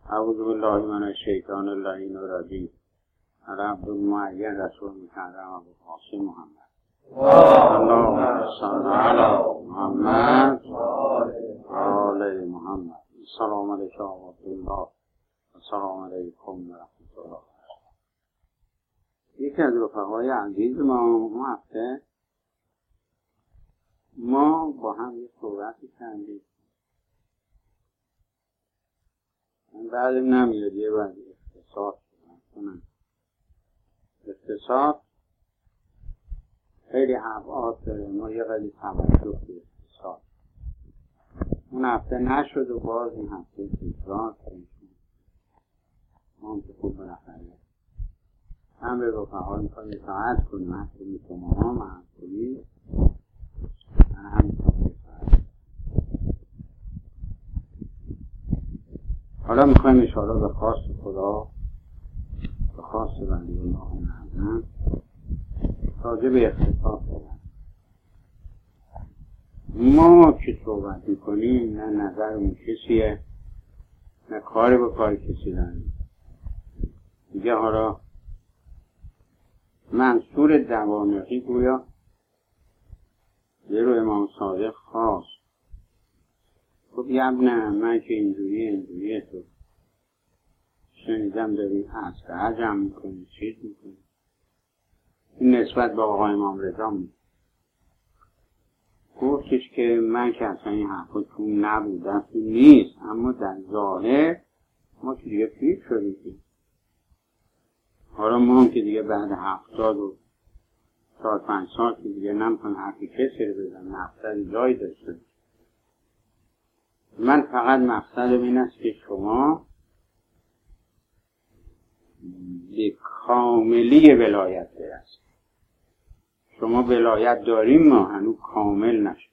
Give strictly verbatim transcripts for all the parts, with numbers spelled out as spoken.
اعوذ بالله من الشیطان اللعین الرجیم. عبد المعین رسول مکرم ابو قاسم محمد. اللهم صل علی محمد و آل محمد. السلام علیکم و رحمت الله. السلام علیکم و رحمت الله. یکی از رفقای عزیز ما اون هفته ما با هم یه صحبتی کردیم. من بعدم نمیاد یه بعد اقتصاد کنم. اقتصاد خیلی ابعاد داره، ما یه قدری توجه به اقتصاد اون هفته نشد و باز این هفته تکرار کنیم. ما هم که خوب بالاخره هم به رفقا میخوایم اطاعت کنیم، هم کنیم شما ها هم کنیم من هم میخوایم اطاعت. حالا میخوایم انشاءالله به خواست خدا، به خواست ولی الله نعم راجع به اقتصاد کنم. ما که صحبت میکنیم نه نظر اون کسیه نه کاری به کار کسی داریم دیگه. حالا منصور دوانقی گویا یه رو امام صادق خواست، خب یبنه من که اینجوری اینجوریه تو شنیدم داری اسلحه جمع میکنی چیز میکنی. این نسبت به آقای امام رضا میکنی. گفتش که من که اصلا این حرفا تو نبودم تو نیست، اما در ظاهر ما که دیگه پیر شدیم. حالا ما هم که دیگه بعد هفتاد و چهار پنج سال که دیگه نمیخوایم حرفی کسی رو بزن، مقصد جایی داشته. من فقط مقصدم این است که شما به کاملی ولایت برسید. شما ولایت داریم، ما هنوز کامل نشد.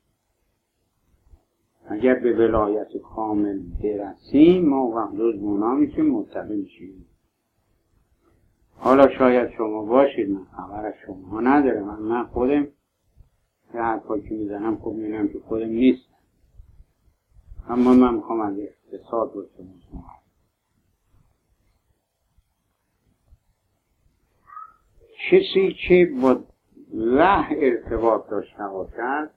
اگر به ولایت کامل برسیم ما وقت روز مونا میشیم، متقی میشیم. حالا شاید شما باشید، من خبر از شما ندارم. من, من خودم یه حرفایی که میزنم خب میبینم که خودم نیست، اما من میخوام از اقتصاد رو شما. کسی که با وحی ارتباط داشته باشد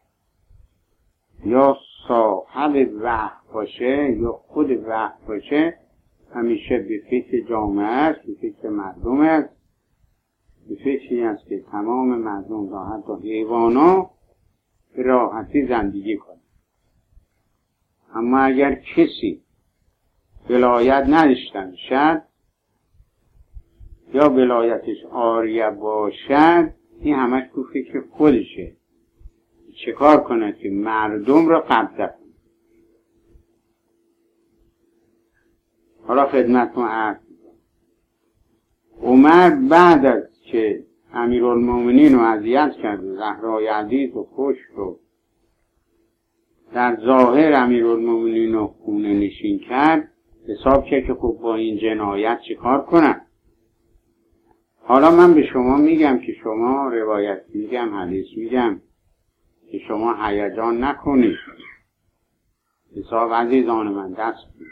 یا صاحب وحی باشه یا خود وحی باشه، همیشه به فکر جامعه است، به فکر مردم است، به فکری است که تمام مردم را حتی حیوانا به راحتی زندگی کنند. اما اگر کسی ولایت نداشته باشد یا ولایتش عاریه باشد، این همش تو فکر خودشه، چه کار کنه که مردم را قبضه کنه. حالا خدمتتون عرض می‌کنم. عمر بعد از که امیرالمومنین رو اذیت کرد و زهرای عزیز و کشت رو در ظاهر امیرالمومنین رو خونه نشین کرد، حساب کرد که خب با این جنایت چه کار کنن. حالا من به شما میگم که شما روایت میگم، حدیث میگم که شما هیجان نکنید. حساب عزیزان من دست بید.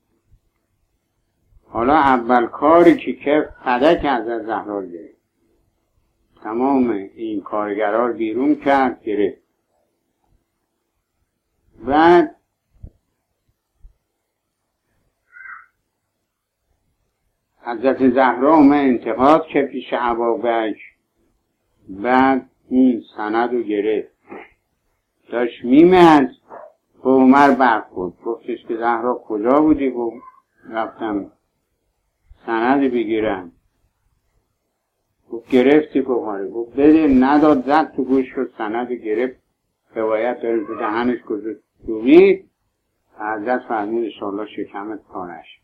حالا اول کاری که که فدک از زهرا گرفت، تمام این کارگرار بیرون کرد گرفت. بعد حضرت زهرا اومد انتقاد که پیش ابابکر. بعد این سند رو گرفت، داشت میمد با عمر برخورد. گفتش که زهرا کجا بودی؟ گفت رفتم سند بگیرم. گفت گرفتی؟ گفت آره. گفت بده. نداد، زد تو گوش شد، سند گرفت. روایت داریم که دهنش گذاشت دوید. حضرت فرمود انشاءالله شکمت پارش.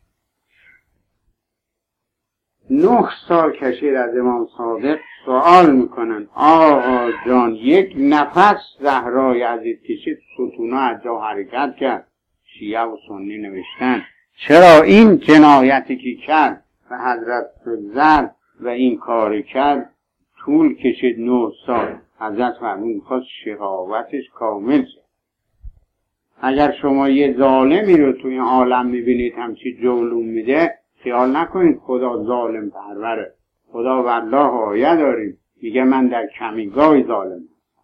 نه سال کشید از امام صادق سوال میکنن آقا جان یک نفس زهرای عزیز کشید، ستونا از جا حرکت کرد. شیعه و سنی نوشتن چرا این جنایتی که کرد و حضرت زر و این کار کرد طول کشید نه سال. حضرت فرمود میخواست شقاوتش کامل شد. اگر شما یه ظالمی رو توی عالم میبینید همچی جولون میده، خیال نکنید خدا ظالم پروره. خدا والله آیه داریم میگه من در کمیگاه ظالم.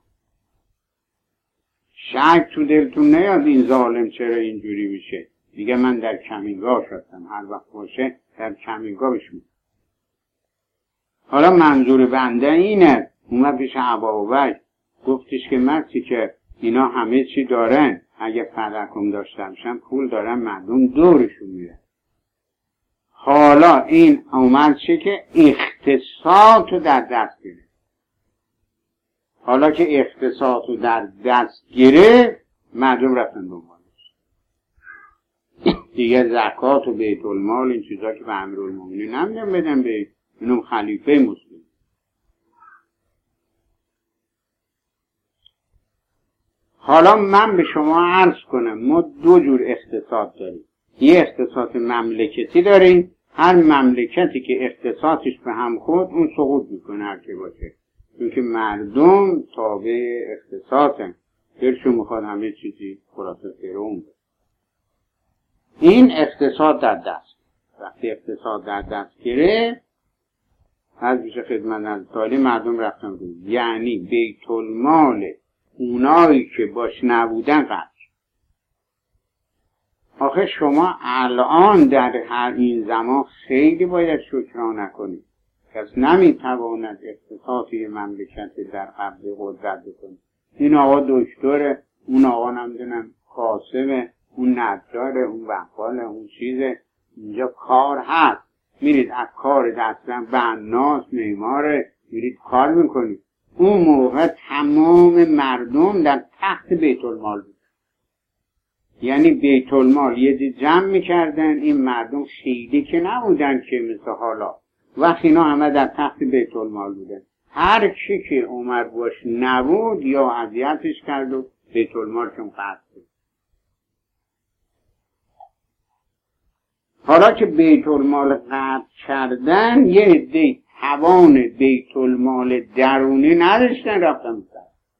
شک تو دلتون نیاد این ظالم چرا اینجوری میشه. میگه من در کمیگاه هستم، هر وقت باشه در کمیگاهش میشه. حالا منظور بنده اینه، اومد پیش ابابکر گفتش که مرسی که اینا همه چی دارن، اگه فدکم داشته باشن پول دارن، مردم دورشون میره. حالا این اومد چه که اقتصاد رو در دست گرفت. حالا که اقتصاد رو در دست گرفت، مردم رفتن دنبالش. دیگه زکات و بیت المال این چیزا که به امیرالمومنین نمیدن بدن به اینم خلیفه مسلم. حالا من به شما عرض کنم ما دو جور اقتصاد داریم. یه اقتصاد مملکتی داریم، هر مملکتی که اقتصادش به هم خود اون سقوط میکنه هر که باشه، چون که مردم تابع اقتصادن، دلشون میخواد همه چیزی خلاصه فرون. این اقتصاد در دست، وقتی اقتصاد در دست گرفت از بیش خدمت از تالی مردم رفتن رو، یعنی بیت المال اونایی که باش نبودن قطع. آخه شما الان در هر این زمان خیلی باید شکرانه کنید. کس نمیتواند اقتصادی مملکت در قبض قدرت بکنه. این آقا دکتره، اون آقا نمیدونم کاسبه، اون نجاره، اون بقاله، اون چیزه. اینجا کار هست، میرید از کار دستن بناس معماره، میرید کار میکنید. اون موقع تمام مردم در تحت بیت المال بود. یعنی بیت المال یه دی جمع میکردن، این مردم خیلی که نبودن که مثل حالا، وقتی اینا همه در تحت بیت المال بودن، هر کی که عمر باش نبود یا اذیتش کرد و بیت المال چون قطع بود. حالا که بیت المال قطع کردن، یه عده توان بیت المال درونی نداشتن، رفتن بودن.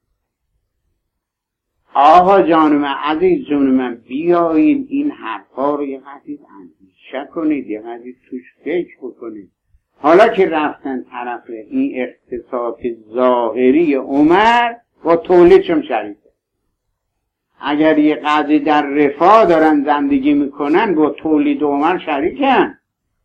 آقا جان من، عزیز جان من، بیایید این حرفا رو یه قدید اندیشه کنید، یه قدید توش فکر بکنید. حالا که رفتن طرف این اقتصاد ظاهری عمر با تولیدشم شریکه. اگر یه قضی در رفاه دارن زندگی میکنن با تولید عمر شریکن.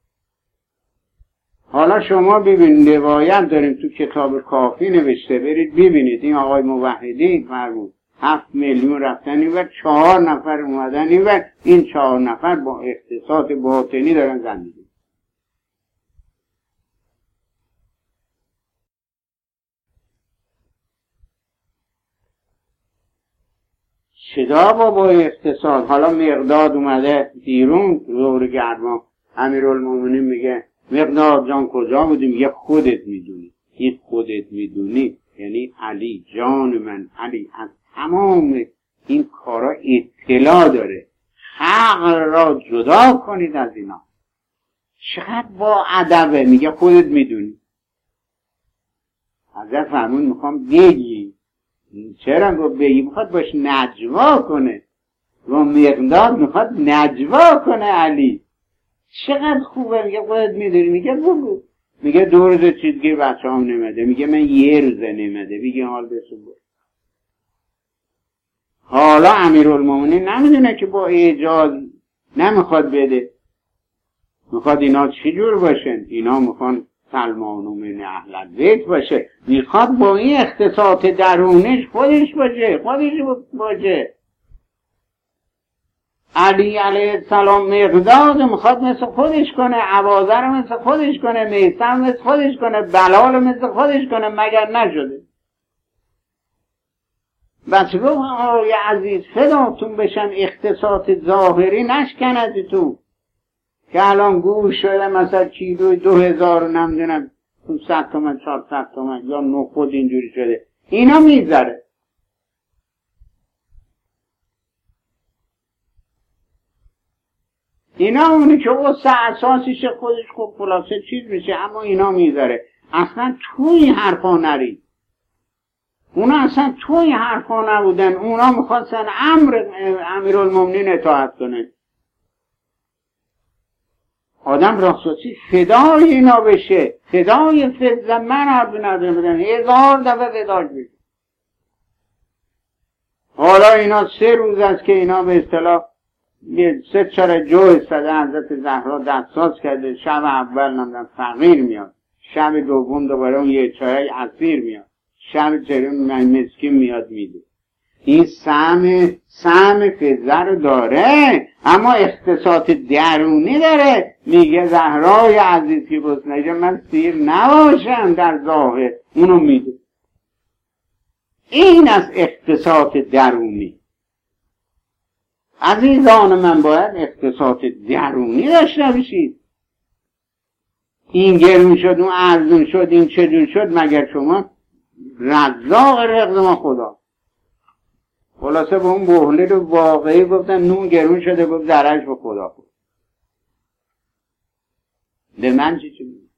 حالا شما ببینید روایت داریم تو کتاب کافی نوشته، برید ببینید این آقای موحدی فرمود هفت میلیون رفتن این و چهار نفر اومدن این و این چهار نفر با اقتصاد باطنی دارن زندگی. شدا با با اقتصاد. حالا مقداد اومده بیرون زور گرما، امیرالمومنین میگه مقداد جان کجا بودی؟ میگه خودت میدونی. این خودت میدونی یعنی علی جان من، علی از تمام این کارا اطلاع داره. حق را جدا کنید از اینا. چقدر با ادبه، میگه خودت میدونی. حضرت فرمود میخوام بگی. چرا گفت بگی؟ میخواد باش نجوا کنه و مقداد میخواد نجوا کنه علی. چقدر خوبه، میگه خودت میدونی. میگه بگو. میگه دو روز چیزگیر بچه هم نمیده. میگه من یه روزه نمیده. میگه حال بسو بود. حالا امیرالمومنین نمیدونه که با اعجاز نمیخواد بده، میخواد اینا چی جور باشن. اینا میخوان سلمان و من اهل البیت باشه، میخواد با این اقتصاد درونش خودش باشه، خودش باشه. علی علیه السلام مقداد میخواد مثل خودش کنه، عوازر مثل خودش کنه، میثم مثل خودش کنه، بلال مثل خودش کنه، مگر نشده. بس گفت آقای عزیز فداتون بشن اقتصاد ظاهری نشکند تو که الان گوش شده مثلا کیلوی دو هزار نمیدونم ست تومن چهارصد تومن یا نخود اینجوری شده، اینا میذاره. اینا اونی که اصلا اساسیش خودش خوب خلاصه چیز میشه، اما اینا میذاره. اصلا توی این حرفا نرید. اونا اصلا توی حرفا نبودن، اونا میخواستن امر امیرالمومنین اطاعت کنه. آدم راستاسی فدای اینا بشه، فدای فضل من حرفی نداره بدن، هزار دفعه فداش بشه. حالا اینا سه روز است که اینا به اصطلاح سه چاره جو استده حضرت زهرا دستاز کرده. شب اول نمیدن فقیر میاد، شب دوم دوباره اون یه چاره اسیر میاد، شب چهارم مسکین میاد میده. این سهم سهم فضل رو داره، اما اختصاص درونی داره. میگه زهرای عزیز که بسنجه من سیر نباشم در ظاهر، اونو میده. این از اختصاص درونی. عزیزان من باید اختصاص درونی داشته باشید. این گرون شد، اون ارزون شد، این چجور شد، مگر شما رزاق رزق ما خدا. خلاصه به اون بحله رو واقعی گفتن نون گرون شده، گفت درش به خدا خود. به من چی چی میگه؟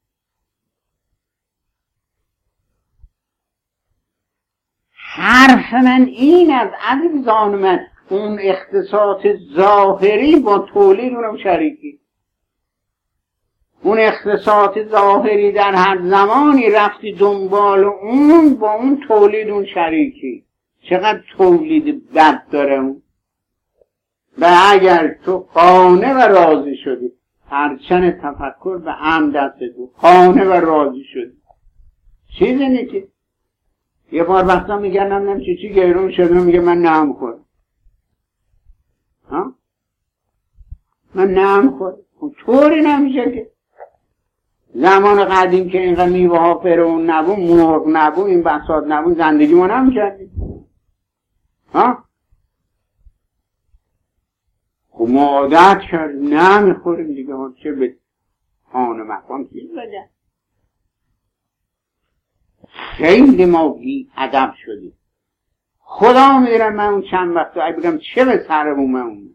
حرف من این از عزیزان من، اون اختصاص ظاهری با تولید اونم شریکی. اون اختصاص ظاهری در هر زمانی رفتی دنبال اون، با اون تولید اون شریکی. چقدر تولید بد داره اون. و اگر تو قانع و راضی شدی، هرچن تفکر به هم دست تو قانع و راضی شدی، چیزی اینه که یه بار وقتا میگن نمیدونم چی چی گیرون شده، میگه من نهم خورم. ها؟ من نهم خورم. طوری نمیشه که زمان قدیم که اینقدر میوه ها فرعون نبود، مرغ نبود، این بساط نبود، زندگی ما نمیکردیم. ها؟ خب ما عادت کرد نمیخوریم دیگه، ها چه به خانه مقام چیز بگن. خیلی ما بی ادب شدیم. خدا میدونم من اون چند وقت اگه بگم چه به سر بومه اون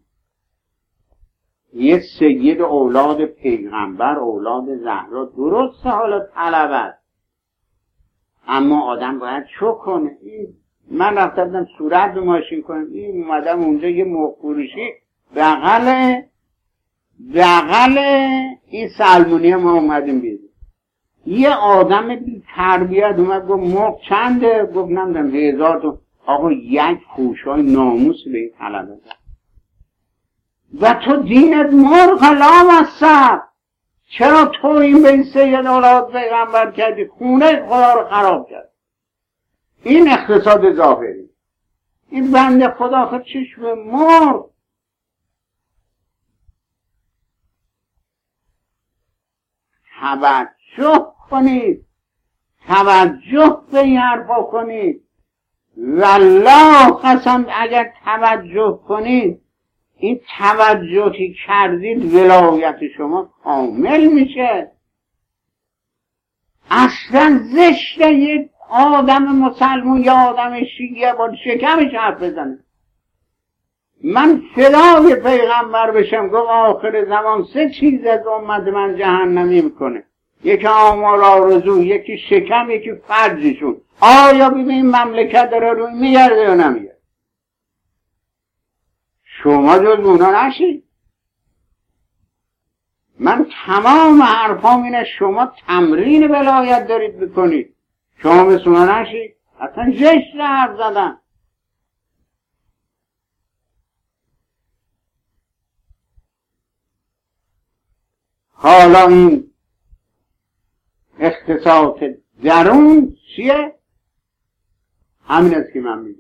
یه سید اولاد پیغمبر، اولاد زهرا، درسته حالا طلبت، اما آدم باید چو کنه. این من رفتم صورت به ماشین کنم، این اومدم اونجا یه مخفروشی بغل بغل این سلمونی ما اومدیم بیدیم. یه آدم بی تربیت اومد گفت مرغ چنده؟ گفت نمیدونم هزار تا. آقا یک فوشای ناموس به این طلبه و تو دینت مرغ لام هستن. چرا تو این به این سید اولاد پیغمبر کردی؟ خونه خدا رو خراب کرد. این اقتصاد ظاهری. این بنده خدا خود چشم مرغ. توجه کنید، توجه به این حرفا کنید. والله قسم اگر توجه کنید، این توجهی کردید ولایت شما کامل میشه. اصلا زشته یک آدم مسلمون یا آدم شیعه با شکمش حرف بزنه. من فدای پیغمبر بشم، گفت آخر زمان سه چیز از امت من جهنمی میکنه، یکی آمال آرزو، یکی شکم، یکی فرجشون. آیا ببین این مملکت داره روی میگرده یا نمیگرده؟ شما جز اونا نشید. من تمام حرفام اینه شما تمرین ولایت دارید بکنید، شما مثل اونا نشید. اصلا زشت حرف زدن. حالا این اختصاص درون چیه؟ همین است که من میگم.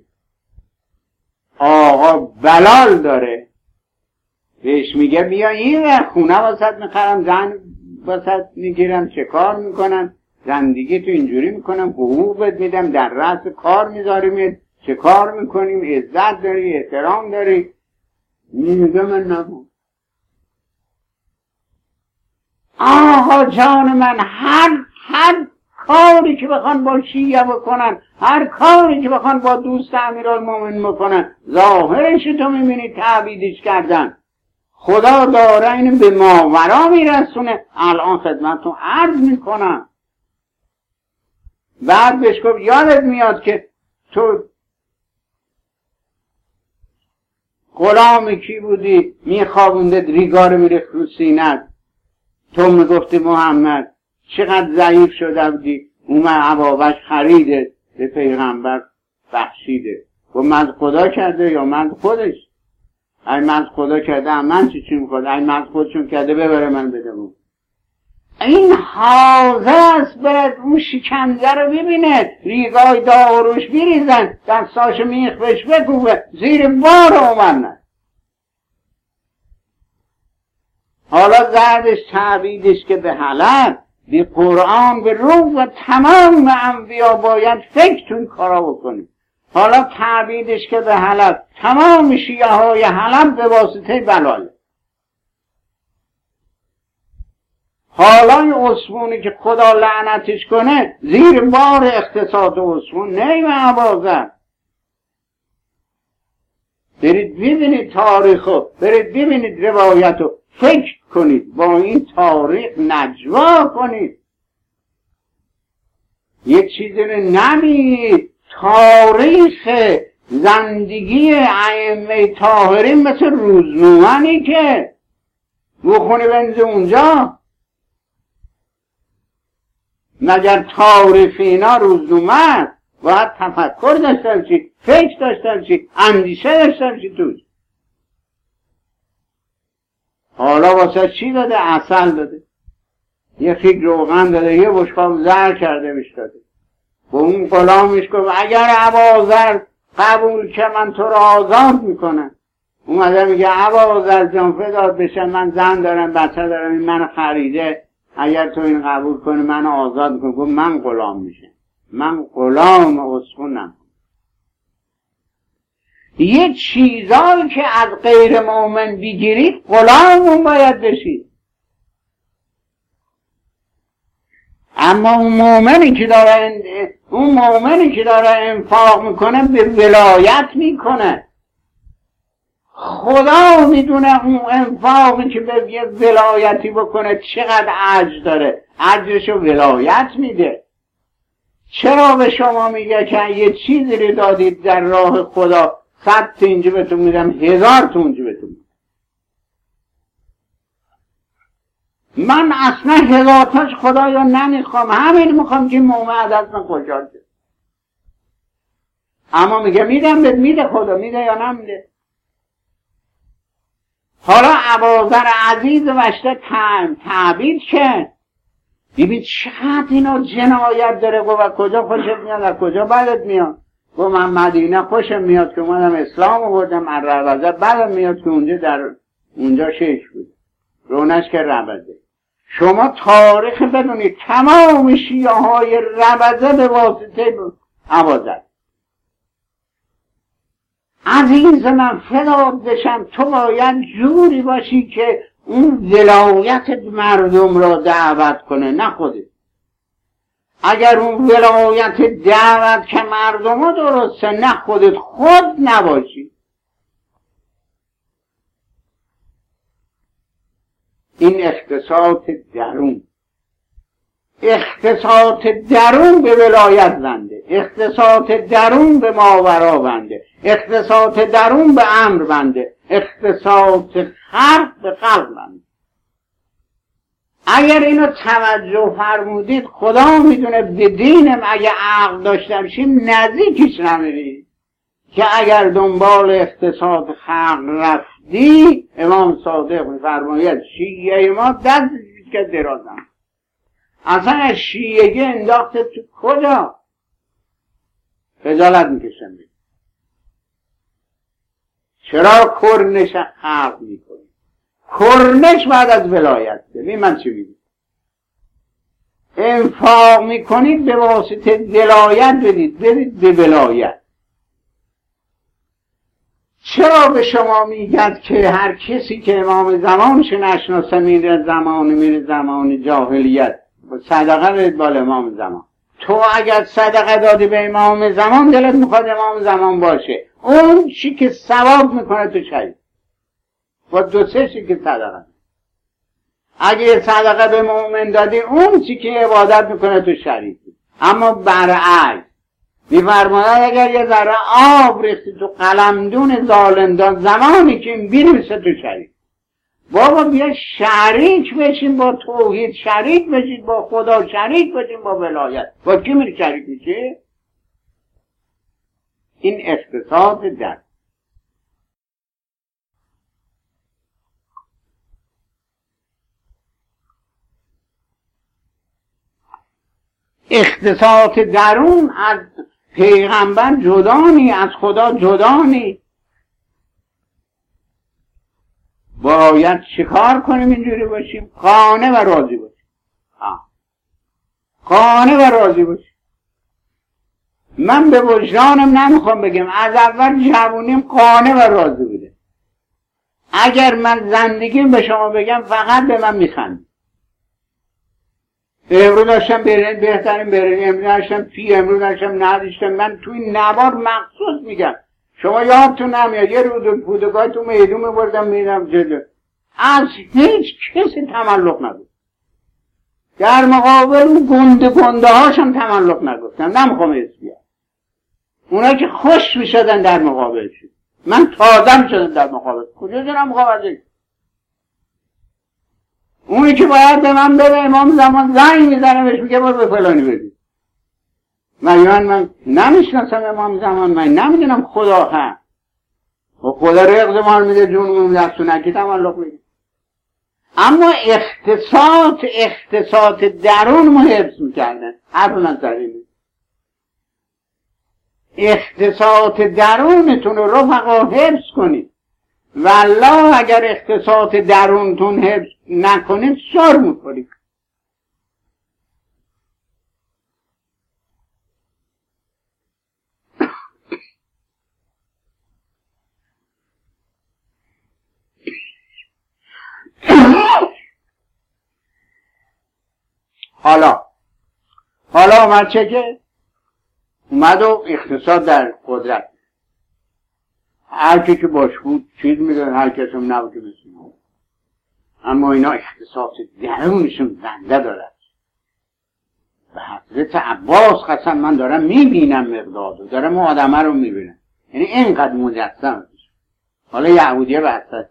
آقا بلال داره، بهش میگه بیا این خونه واسط میخرم، زن واسط میگیرم، چه کار میکنم، زندگی تو اینجوری میکنم، حقوقت میدم، در رأس کار میذاریم، چه کار میکنیم، عزت داری، احترام داری. میگه من نبود. آقا جان من، هر هر کاری که بخوان با شیعه بکنن، هر کاری که بخوان با دوست امیرالمومنین بکنن، ظاهرش تو میبینی تعبیدش کردن. خدا داره اینو به ماورا میرسونه. الان خدمتتون عرض میکنم. بعد بهش گفت یادت میاد که تو غلام کی بودی میخوابونده ریگار میره رو سینت، تو میگفتی محمد چقدر ضعیف شده بودی، اومد عبابش خریده به پیغمبر بخشیده. و من خدا کرده یا من خودش؟ ای من خدا کرده من چی چی میخواد؟ ای من خودشون کرده ببره من بدمون. این حاضر است برد اون شکنجه رو ببینه، ریگای داغ روش بیریزن، دستاش میخ بهش بکوبه، زیر بار اومدن. حالا زردش تعبیدش که به حلق به قرآن به روح و تمام انبیا باید فکر تو این کارا بکنیم. حالا تعبیدش که به حلب تمام شیعه های حلب به واسطه بلال. حالا این عثمانی که خدا لعنتش کنه زیر بار اقتصاد عثمان نیم عبازه. برید ببینید تاریخو، برید ببینید روایتو، فکر کنید، با این تاریخ نجوا کنید. یک چیزی رو نبینید. تاریخ زندگی ائمه طاهرین مثل روزنامه‌ای که بخونی بنز اونجا. مگر تاریخ اینا روزنامه؟ باید تفکر داشته باشی، فکر داشته باشی، اندیشه داشته باشی توش. حالا واسه چی داده؟ عسل داده، یه فکر روغن داده، یه بشقاب زر کرده بهش داده. با اون غلامش گفت اگر ابازر قبول که من تو را آزاد میکنم. اومده میگه ابازر جان فدات بشه، من زن دارم بچه دارم، این من خریده، اگر تو این قبول کنی من آزاد میکنم. گفت من غلام میشم، من غلام عثمانم. یه چیزایی که از غیر مومن بگیرید غلام اون باید بشید. اما اون مومنی که داره اون مومنی که داره انفاق میکنه به ولایت میکنه. خدا میدونه اون انفاقی که به یه ولایتی بکنه چقدر اجر داره، اجرشو ولایت میده. چرا به شما میگه که یه چیزی رو دادید در راه خدا صد تینجی بهتون میدم، هزار تونجی بهتون میدم؟ من اصلا هزارتاش خدایا نمیخوام، همین میخوام که مومن از من خوشحال شه. اما میگه میدم بهت، میده خدا، میده یا نمیده؟ حالا ابوذر عزیز وشته تعبیر که ببین چقدر اینا جنایت داره. و کجا خوشت میاد از کجا بدت میاد؟ و من مدینه خوشم میاد که اومدم اسلام آوردم، از ربزه بدم میاد که اونجا در اونجا شیش بود رونش که ربزه. شما تاریخ بدونید تمام شیعه های ربزه به واسطه ابوذر. عزیز من فدات بشم، تو باید جوری باشی که اون ولایت مردم را دعوت کنه، نه خودت. اگر اون ولایت دعوت که مردم ها درسته، نه خودت خود نباشی. این اختصاص درون، اختصاص درون به ولایت بنده، اختصاص درون به ماورا بنده، اختصاص درون به امر بنده، اختصاص خلق به خلق بنده. اگر اینو توجه فرمودید خدا میدونه به دینم اگه عقل داشته باشیم نزدیکش نمیرید. که اگر دنبال اقتصاد خلق رفتی، امام صادق میفرماید شیعه ما دست که درازم اصلا از شیعگی انداخته تو کجا؟ خجالت میکشم. چرا کرنش خلق میکنی؟ کرنش بعد از ولایت. ببین من چی میگم، انفاق میکنید به واسطه ولایت بدید، بدید به ولایت. چرا به شما میگد که هر کسی که امام زمانش نشناسه میره زمان میره زمان جاهلیت، صدقه بدید بالا امام زمان. تو اگر صدقه دادی به امام زمان دلت میخواد امام زمان باشه، اون چی که ثواب میکنه تو شهید با دو سه چی که صدقه. اگه صدقه به مؤمن دادی اون چی که عبادت میکنه تو شریک. اما برعکس میفرماید اگر یه ذره آب ریختی تو قلمدون زالندان زمانی که این بینویسه تو شریک. بابا بیا شریک بشین با توحید، شریک بشین با خدا، شریک بشین با ولایت. با کی میری شریک میشه؟ این اقتصاد در اقتصاد درون. از پیغمبر جدانی، از خدا جدانی. باید چیکار کنیم اینجوری باشیم؟ قانع و راضی باشیم. آه. قانع و راضی باشیم. من به وجدانم نمیخوام بگم، از اول جوونیم قانع و راضی بوده. اگر من زندگیم به شما بگم فقط به من میخند. امروز داشتم برین بهترین برین، امروز داشتم پی، امروز داشتم نداشتم. من توی نوار مخصوص میگم، شما یادتون نمیاد یه رو بودگاه تو میدون میبردم میدم جلو، از هیچ کسی تملق نگفت. در مقابل اون گنده گنده هاشم تملق نگفتم. نمیخوام اسم بیارم. اونا که خوش میشدن در مقابل شد، من تازه میشدم در مقابل. کجا دارم مقابل؟ اونی که باید به من بره امام زمان زنگ میزنه بهش میگه برو به فلانی بگی. من من نمیشناسم امام زمان، من نمیدونم خدا هست. و خدا رقص مال میده، جون دستونکی تملق میده. اما اقتصاد اقتصاد درون ما حفظ میکردن. هر من سرینه اقتصاد درونتون رو رفقا حفظ کنید. والله اگر اقتصاد درونتون حفظ نکنید سر میخورید. حالا حالا اومد چه که اومد و اقتصاد در قدرت، هر کی که باش بود چیز میدن، هر کس هم نبود که بسیم. اما اینا اقتصاد درونشون زنده دارد. به حضرت عباس قسم من دارم میبینم مقدادو، دارم اون آدمه رو میبینم، یعنی اینقدر مجسم. حالا یهودیه بحثت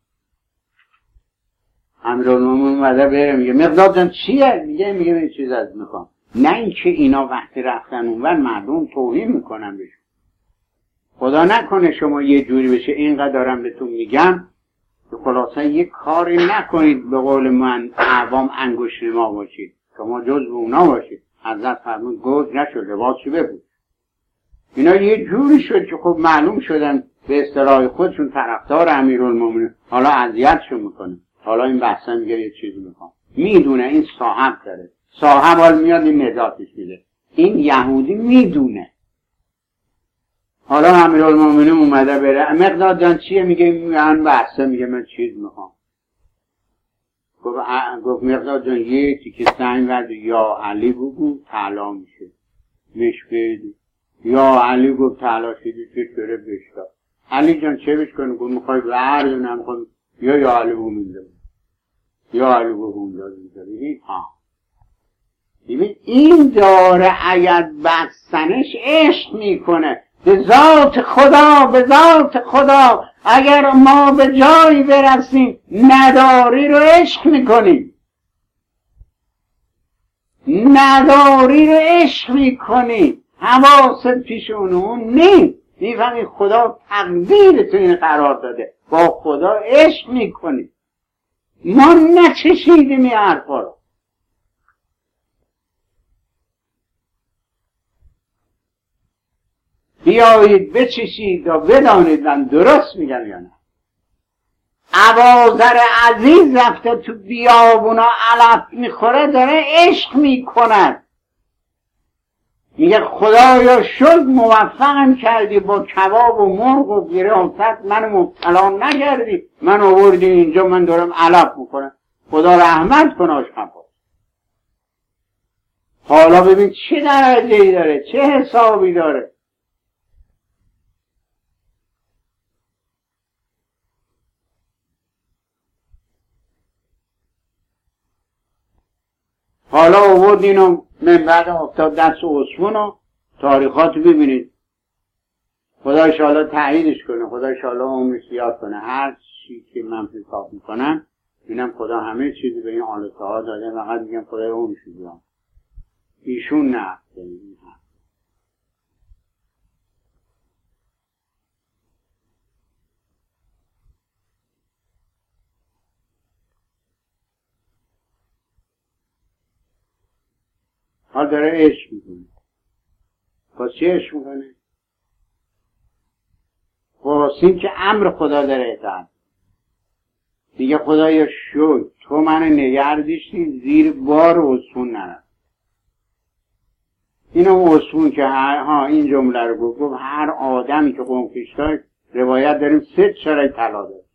امیرالمومنین اومده بره میگه مقداد جان چیه؟ میگه میگه این چیز از میخوام. نه اینکه اینا وقتی رفتن اونور مردم توهین میکنن بهشون. خدا نکنه شما یه جوری بشه اینقدر دارم بهتون میگم که خلاصا یه کاری نکنید به قول من عوام انگشت ما باشید، شما جز به اونا باشید. حضرت فرمود گوز نشد لباسشو بپوش. اینا یه جوری شد که خب معلوم شدن به اصطلاح خودشون طرفدار امیرالمومنین، حالا اذیتشون میکنه. حالا این بحثا میگه یه چیزی میخوام، میدونه این صاحب داره، صاحب حال میاد این نجاتش میده. این یهودی میدونه. حالا امیرالمومنین اومده بره مقداد جان چیه؟ میگه من بحثا، میگه من چیز میخوام. گفت گفت مقداد جان یه تیکه سنگ ورد یا علی بگو طلا میشه بهش بدی. یا علی گفت طلا شدی که بره بشتا. علی جان چه بش کنه؟ گفت میخوای بردونم میخوام یا یا علی بگو میده یا علی بگو میده. ها ببین این داره اگر بستنش عشق میکنه به ذات خدا، به ذات خدا. اگر ما به جایی برسیم نداری رو عشق میکنیم، نداری رو عشق میکنیم، حواست پیش اون نیست. میفهمی خدا تقدیر تو این قرار داده، با خدا عشق میکنیم. ما نچشیدیم این حرفا رو. بیایید بچشید و بدانید من درست میگم یا نه. ابوذر عزیز رفته تو بیابونا علف میخوره، داره عشق میکند. میگه خدایا شد موفقم کردی، با کباب و مرغ و گرافت من مبتلا نکردی، من آوردی اینجا من دارم علف میخورم. خدا رحمت کن آشقبا. حالا ببین چه درجه‌ای داره، چه حسابی داره. حالا آورد اینو من بعد افتاد دست عثمانو تاریخات ببینید. خدا انشاءالله تأییدش کنه، خدا انشاءالله عمرش زیاد کنه. هر چی که من حساب میکنم ببینم خدا همه چیزی به این آلوسه ها داده، فقط میگم خدای عمرش زیاد. ایشون نه این هم. حال داره عشق میکنه. پس چه عشق میکنه؟ واسه که امر خدا داره اطاعت دیگه. خدایا شو تو من نگه داشتی زیر بار عصفون نرفت. اینو عصفون که ها این جمله رو گفت هر آدمی که قوم خویش داشت روایت داریم سه چرای طلا داشت،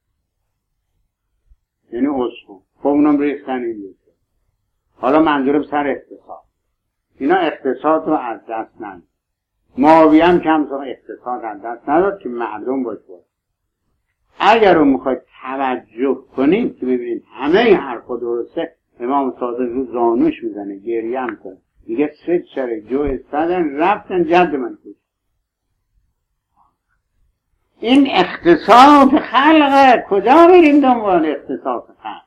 یعنی عصفون. خب اونم ریختن این دیگه. حالا منظورم سر اقتصاد. اینا اقتصاد رو از دست نداد. معاویه هم کم تا اقتصاد از دست نداد که مردم باشه. اگر رو میخواید توجه کنید که ببینید همه این حرفا درسته، امام صادق رو زانوش میزنه، گریه هم کنه، میگه سه چره جو استادن رفتن جد من کش. این اقتصاد خلقه. کجا بریم دنبال اقتصاد خلق؟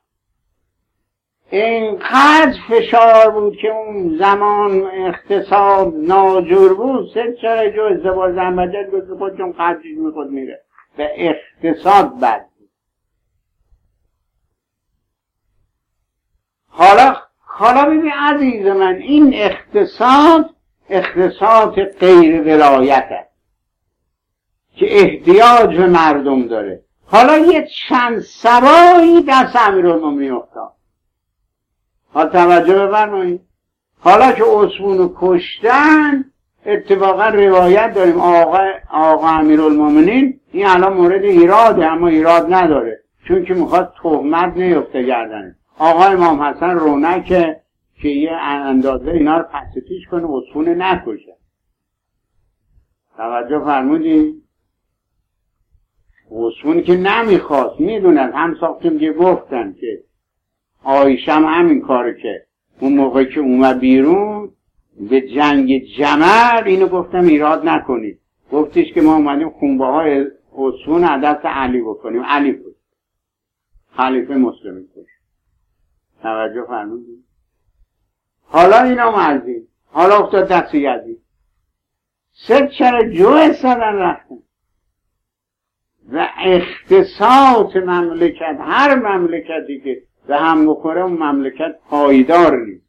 اینقدر فشار بود که اون زمان اقتصاد ناجور بود، سه چره جو ازدواج زنبجد گفت خودشون قدرش میخود میره به اقتصاد بد بود. حالا حالا ببین عزیز من، این اقتصاد اقتصاد غیر ولایته که احتیاج به مردم داره. حالا یه چند سوایی دست امیرالمومنین افتاد. حالا توجه بفرمایید. حالا که عثمانو کشتن، اتفاقا روایت داریم آقا آقا امیرالمومنین این الان مورد ایراده، اما ایراد نداره چون که میخواد تهمت نیفته گردنه. آقا امام حسن رونق که یه اندازه اینا رو پس پیش کنه عثمان نکشه. توجه فرمودی؟ عثمان که نمیخواست، میدونن هم ساختم که گفتن که عایشه هم همین کارو که اون موقع که اومد بیرون به جنگ جمل اینو گفتم ایراد نکنید، گفتش که ما اومدیم خونبه های عثمان عدست علی بکنیم. علی بود خلیفه مسلمی کش. توجه فرمودید؟ حالا اینا مردیم، حالا افتاد دست یزید، سه چرا جو استادن رفتن و اقتصاد مملکت، هر مملکتی که به هم بخوره اون مملکت پایدار نیست.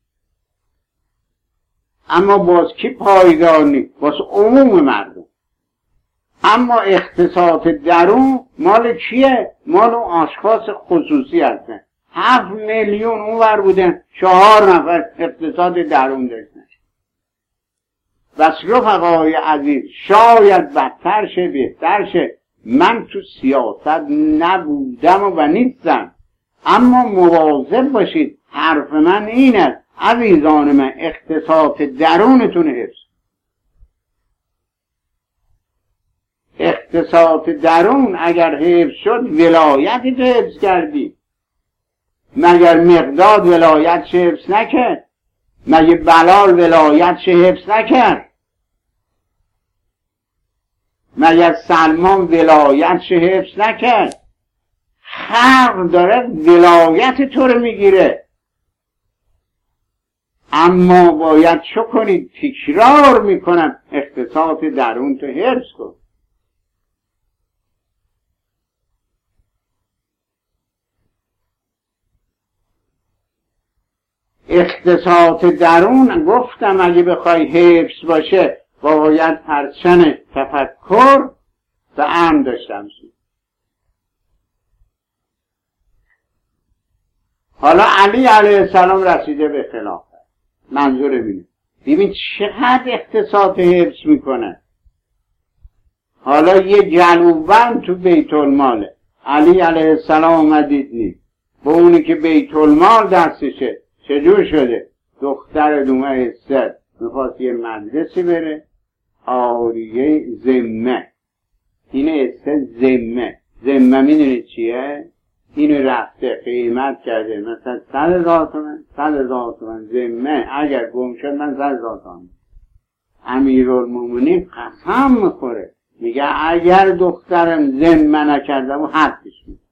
اما باز کی پایدار نیست؟ باز عموم مردم. اما اقتصاد درون مال کیه؟ مال اون اشخاص خصوصی هستن. هفت میلیون اون ور بودن، چهار نفر اقتصاد درون داشتن. بس رفقای عزیز شاید بدتر شه بهتر شه. من تو سیاست نبودم و نیستم، اما مواظب باشید. حرف من این است عزیزان من، اقتصاد درونتون حفظ. اقتصاد درون اگر حفظ شد ولایتی تو حفظ کردی. مگر مقداد ولایت شه حفظ نکرد؟ مگه بلال ولایت شه حفظ نکرد؟ مگر سلمان ولایت شه حفظ نکرد؟ خلق داره ولایت تو رو میگیره. اما باید چه کنید؟ تکرار میکنم اقتصاد درون تو حفظ کن. اقتصاد درون گفتم اگه بخوای حفظ باشه باید پرچم تفکر و امن داشتم شد. حالا علی علیه السلام رسیده به خلافت. منظور بینید ببین چقدر اقتصاد حفظ میکنه. حالا یه جلوبند تو بیت الماله، علی علیه السلام اومدید نید با اونی که بیت المال دستشه چجور شده؟ دختر دومه استر میخواست یه مدرسی بره، آریه زمه، اینه استر زمه. زمه میدونید چیه؟ اینو رفته قیمت کرده مثلا صد هزار تومن، صد هزار تومن زمه، اگر گم شد من صد هزار تومن. امیرالمومنین قسم میخوره، میگه اگر دخترم زن من نکردم و حدش میده.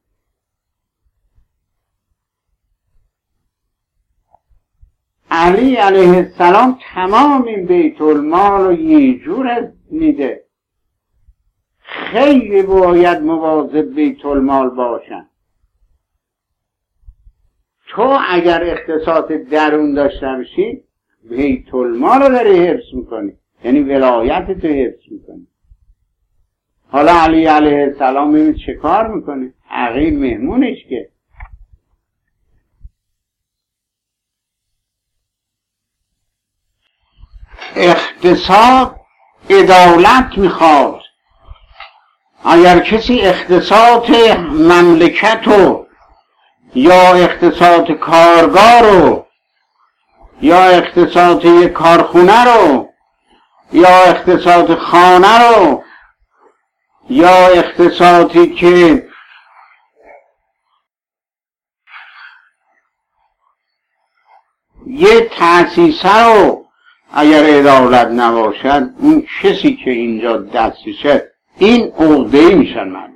علی علیه السلام تمام این بیت المال رو یه جور میده. خیلی باید مواظب بیت المال باشن. تو اگر اقتصاد درون داشته باشی بیت المال رو داری حفظ میکنی، یعنی ولایت تو حفظ میکنی. حالا علی علیه السلام ببین چه کار میکنه، عقیل مهمونش که اقتصاد عدالت میخواد. اگر کسی اقتصاد مملکت رو یا اقتصاد کارگاه رو یا اقتصاد یک کارخونه رو یا اقتصاد خانه رو یا اقتصادی که یه تأسیسه رو اگر عدالت نباشد، اون کسی که اینجا دستشه این عقده‌ای میشن. من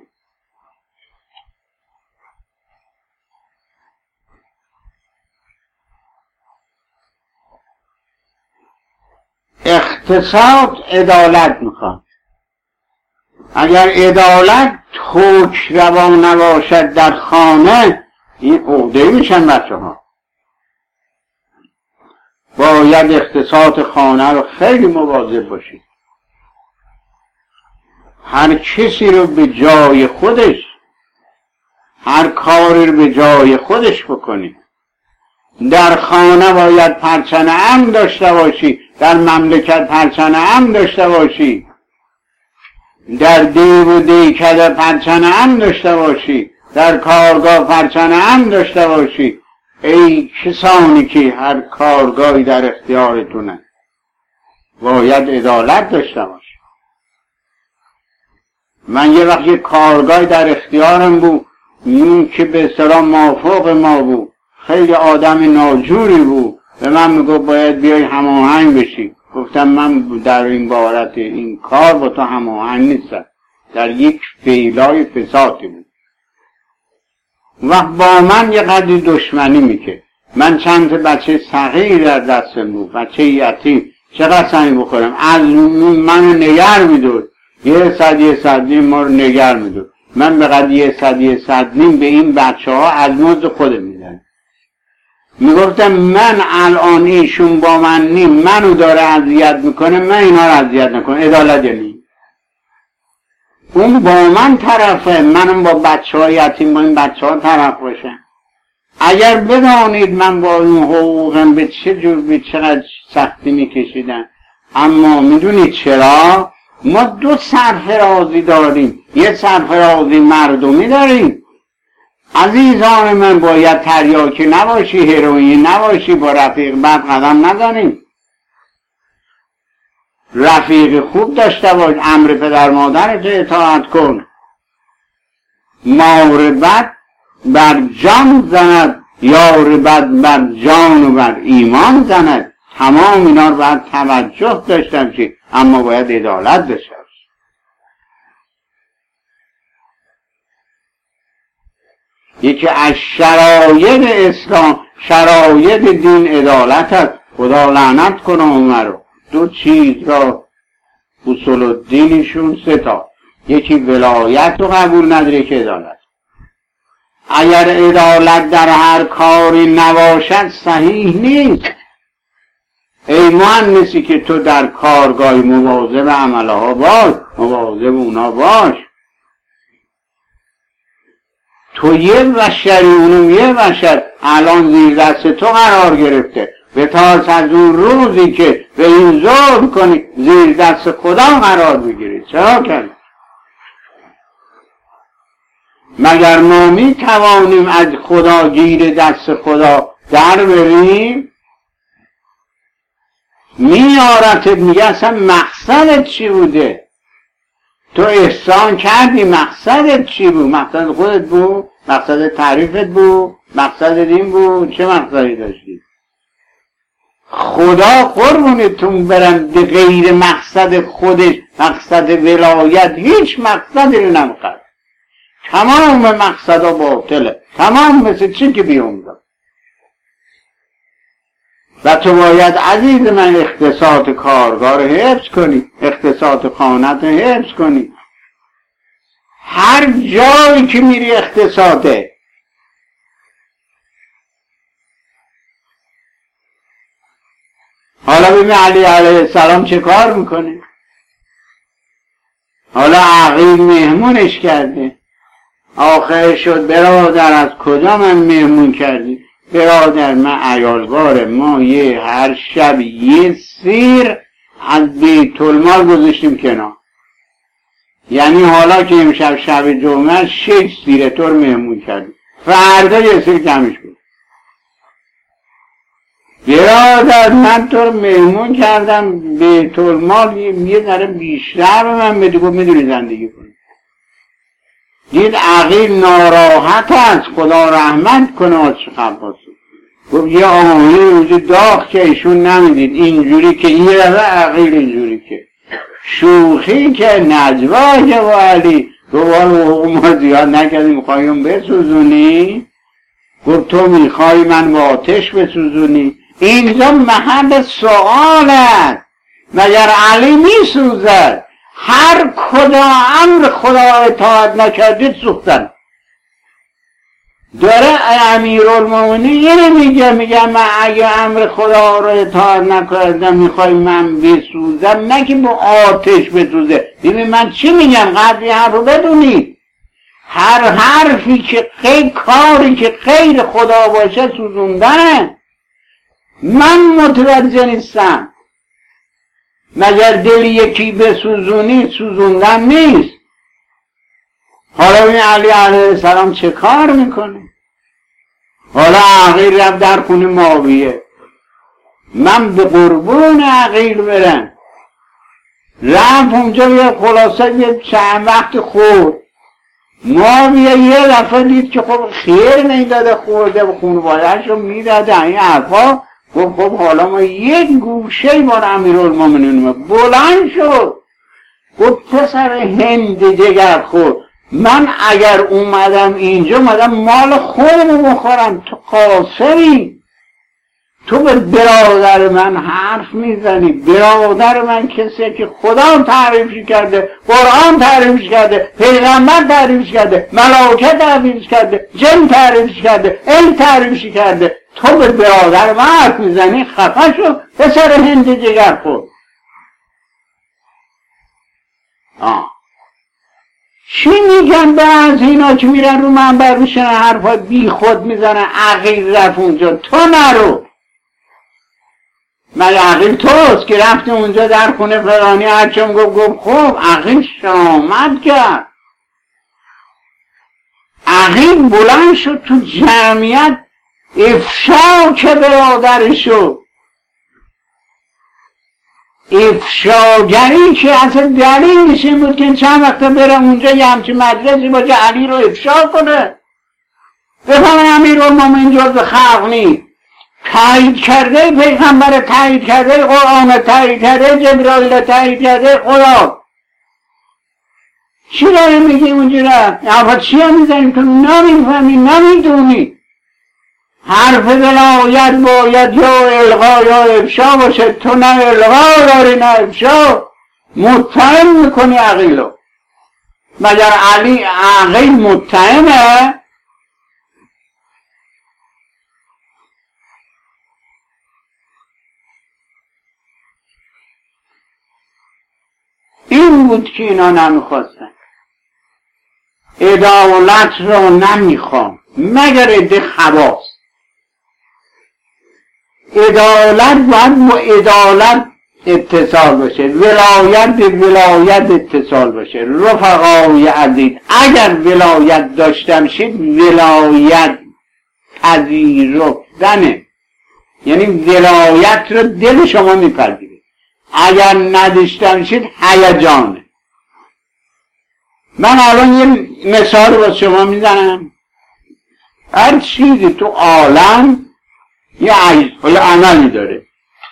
اقتصاد عدالت میخواد. اگر عدالت حکم روا نباشد در خانه، این عقده‌ای میشن بچه ها. باید اقتصاد خانه رو خیلی مواظب باشید. هر کسی رو به جای خودش، هر کاری رو به جای خودش بکنی. در خانه باید پرچم امن داشته باشی، در مملکت پرچم امن داشته باشی، در دیو و دیکده پرچم امن داشته باشی، در کارگاه پرچم امن داشته باشی. ای کسانی که هر کارگاهی در اختیارتونه، باید عدالت داشته باشی. من یه وقت یه کارگاهی در اختیارم بود، این که به اصطلاح موافق ما بود، خیلی آدم ناجوری بود، به من میگفت باید بیای هماهنگ بشی. گفتم من در این بارت این کار با تو هماهنگ نیستم، در یک فعلای فسادی بود. و با من یه قدری دشمنی میکرد. من چند تا بچه صغیر در دستم بود، بچه یتیم، چقدر سنگ بخورم، از من نگر میدود، یه صد یه صد نیم ما رو نگر میدود. من به قدر یه صد یه صد نیم به این بچه ها از مزد خودم میدن. میگفتم من الان ایشون با من نیم منو داره اذیت میکنه، من اینا رو اذیت نکنم. عدالت یعنی اون با من طرفه، منم با بچه ها یتیم با این بچه ها طرف باشم. اگر بدانید من با این حقوقم به چه جور به چقدر سختی میکشیدم. اما میدونید چرا؟ ما دو سرفرازی داریم، یه سرفرازی مردمی داریم. عزیزان من باید تریاکی نباشی، هروئین نباشی، با رفیق بد قدم نزنیم. رفیق خوب داشته باش، امر پدر مادرت اطاعت کن. مار بد بر جان زند، یار بد بر جان و بر ایمان زند. تمام اینا رو باید توجه داشته باشی، اما باید عدالت داشته باشی. یکی از شرایط اسلام، شرایط دین عدالت است. خدا لعنت کنه عمر رو. دو چیز را اصول الدینشون سه تا، یکی ولایت رو قبول نداره که عدالت. اگر عدالت در هر کاری نباشد صحیح نیست. ای مهندسی که تو در کارگاه مواظب عمله ها باش، مواظب اونا باش. تو یه بشری، اونم یه بشر، الان زیر دست تو قرار گرفته. بترس از اون روزی که به این ظلم کنی زیر دست خدا قرار بگیری. چرا کنی؟ مگر ما می توانیم از خدا گیر دست خدا در بریم؟ میارتت میگه اصلا مقصدت چی بوده؟ تو احسان کردی، مقصدت چی بود؟ مقصد خودت بود؟ مقصد تعریفت بود؟ مقصد این بود؟ چه مقصدی داشتی؟ خدا قربونتون برم به غیر مقصد خودش، مقصد ولایت هیچ مقصدی رو نمیخواد. تمام مقصدا باطله، تمام مثل چی که بیومدم. و تو باید عزیز من اقتصاد کارگاه رو حفظ کنی، اقتصاد خانت رو حفظ کنی. هر جایی که میری اقتصاده. حالا ببین علی علیه السلام چه کار میکنه؟ حالا عقیل مهمونش کرده، آخر شد برادر از کجا من مهمون کردی؟ برادر من عیالوار ما یه هر شب یه سیر از بیت المال گذاشتیم کنار، یعنی حالا که امشب شب جمعه شش سیر طور مهمون کردیم، فردا یه سیر کمش بود. برادر من تو رو مهمون کردم بیت المال یه ذره بیشتر به من بده، گفت میدونی زندگی کنی. دید عقیل ناراحت است، خدا رحمت کنه آچه خباسی. گفت یه آهنی وجود داغ که ایشون نمیدید اینجوری که یه رفه عقیل اینجوری که شوخی که نجوا که با علی گفت حقوق ما زیاد نکردی میخوایم بسوزونی؟ گفت تو میخوای من با آتش بسوزونی؟ اینجا محل سؤال است. مگر علی میسوزد؟ هر کجا امر خدا اطاعت نکردید سوختن. داره امیرالمومنین اینه میگه، میگه من اگه امر خدا رو اطاعت نکردم میخوای من بسوزم، نه که با آتش بسوزه. ببین من چی میگم قدری هم رو بدونید. هر حرفی که غیر کاری که غیر خدا باشه سوزوندنه. من متوجه نیستم. مگر دل یکی بسوزونی سوزوندن نیست؟ حالا این علی علیه السلام چه کار میکنه؟ حالا عقیل رفت در خونه معاویه. من به قربون عقیل برم. رفت اونجا یه خلاصه یه چند وقت خورد. معاویه یه دفعه دید که خب خیر نیداده خورده و خونواده‌اش رو میداده این حرفا. گفت خب حالا ما یک گوشه بار امیرالمومنین بلند شد. گفت پسر هند جگر خورد، من اگر اومدم اینجا اومدم مال خودمو بخورم، تو قاصری؟ تو به برادر من حرف میزنی؟ برادر من کسی که خدا تعریفش کرده، قرآن تعریفش کرده، پیغمبر تعریفش کرده، ملائکه تعریفش کرده، جن تعریفش کرده، علم تعریفش کرده. تو به برادر من حرف میزنی؟ خفه شو پسر هند جگر خورد. آه چی میگن به از اینا که میرن رو منبر میشن حرفا بی خود میزنن؟ عقیل رفت اونجا، تو نرو. مگه عقیل توست که رفت اونجا در خونه فلانی هرچم گفت گفت خب عقیل شامت کرد. عقیل بلند شد تو جمعیت افشا که برادرشو، افشاگری که اصلا دلیلش این بود که چند وقتا برم اونجا یه همچین مجلسی باشه علی رو افشا کنه. بفهمن امیرالمومنین جز خلق نیست. تایید کرده پیغمبر، تایید کرده قرآن، تایید کرده جبرائیل، تایید کرده خدا. چی داری میگی اونجا را؟ یا چی هم میزنی؟ تو نمیفهمی، نمیدونی. حرف ولایت باید یا الغا یا افشا باشه. تو نه الغا داری نه افشا. متهم میکنی عقیلو. مگر علی عقیل متهمه؟ این بود که اینا نمیخواستن. عدالت رو نمیخوام مگر عده خواص. عدالت باید با عدالت اتصال باشه، ولایت به ولایت اتصال باشه. رفقای عزیز اگر ولایت داشتم شید، ولایت پذیرفتنه، یعنی ولایت رو دل شما میپذیره. اگر نداشتم شید هیجانه. من الان یه مثال با شما میزنم. هر چیزی تو عالم یه عملی داره.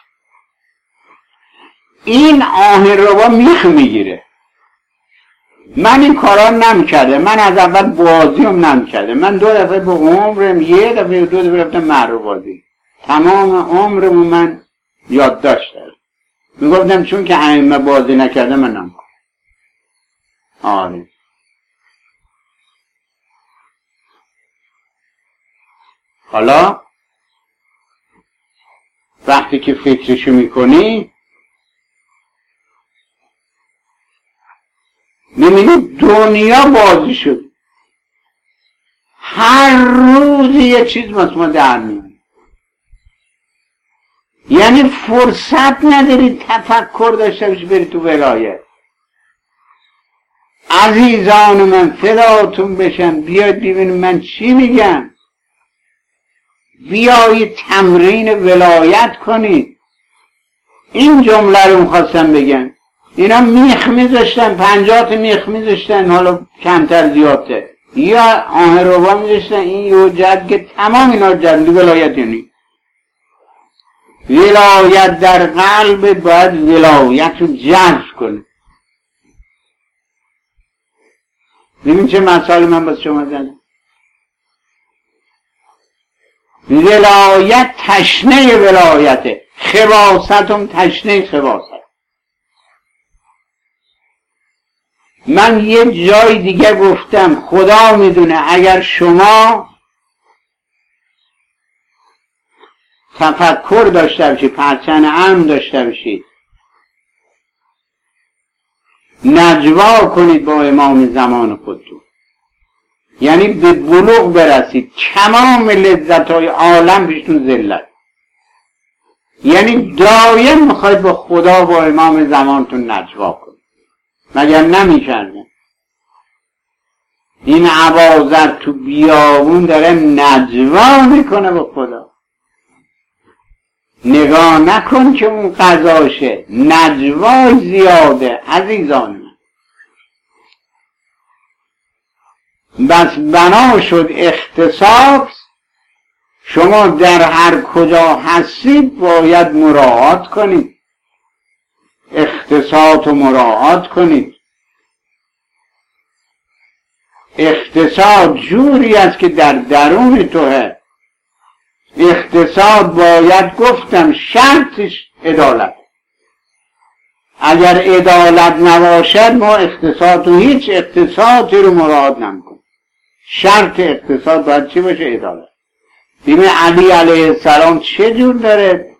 این آهنربا میخ میگیره. من این کارا نمیکرده، من از اول بازیم نمیکرده. من دو دفعه به عمرم یه دفعه دو دفعه رفتم مهرو بازی. تمام عمرم من یادداشت دارم. میگفتم چون که ائمه بازی نکرده من نمیکنم. آره حالا وقتی که فکرشو میکنی میبینی دنیا بازی شد. هر روز یه چیز واسه ما در میاد. یعنی فرصت نداری تفکر داشته باشی بری تو ولایت. عزیزان من فداتون بشم، بیاید ببینید من چی میگم. بیایید تمرین ولایت کنید. این جمله رو میخواستم بگم. اینا میخ میذاشتن، پنجاه میخ میذاشتن، حالا کمتر زیادتر، یا آهنربا میذاشتن، این یو جد تمام اینا جد ولایت. یعنی ولایت در قلب باید ولایت رو جذب کنه. ببین چه مثالی من باز شما زدم. ولایت تشنه ولایته، خواست هم تشنه خواست. من یه جای دیگه گفتم خدا میدونه اگر شما تفکر داشته باشید، پرچم امن داشته باشید، نجوا کنید با امام زمان خودتون، یعنی به بلوغ برسید، تمام لذت‌های عالم پیشتون ذلت، یعنی دایم میخواید با خدا با امام زمانتون نجوا کنید. مگر نمیکرده این عبازر تو بیابون داره نجوا میکنه با خدا. نگاه نکن که اون قضاشه، نجوا زیاده عزیزان من. بس بنا شد اختصاص. شما در هر کجا هستید باید مراعات کنید، اختصاص رو مراعات کنید. اختصاص جوری است که در درون توه. اختصاص باید گفتم شرطش عدالت. اگر عدالت نباشد ما اختصاص و هیچ اختصاصی رو مراعات نمیکنیم. شرط اختصاص باید چی باشه؟ عدالت. ببین علی علیه السلام چه جور داره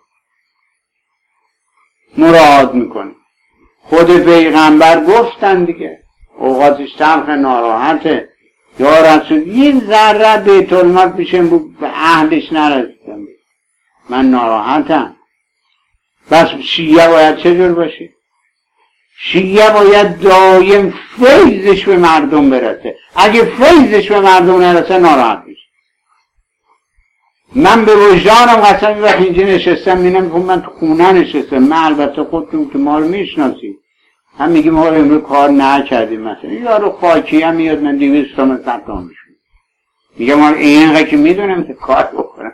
مراعات میکنه. خود پیغمبر گفتن دیگه اوقاتش تلخ ناراحته، یا رسول یه ذره بیت المال پیشم بود به اهلش نرسیدم، من ناراحتم. بس شیعه باید چجور باشه؟ شیعه باید دایم فیضش به مردم برسه. اگه فیضش به مردم نرسه ناراحت میشه. من به وجدانم قسم وقتی اینجا نشستم میبینم که من تو خونه نشستم. من البته خودتون که ما رو میشناسید، هم میگیم ما رو امروز کار نکردیم. مثلا یارو خاکی هم میاد من دویست تومن صد تومن میشون میگم ما اینقدر که میدونم که کار بکنم.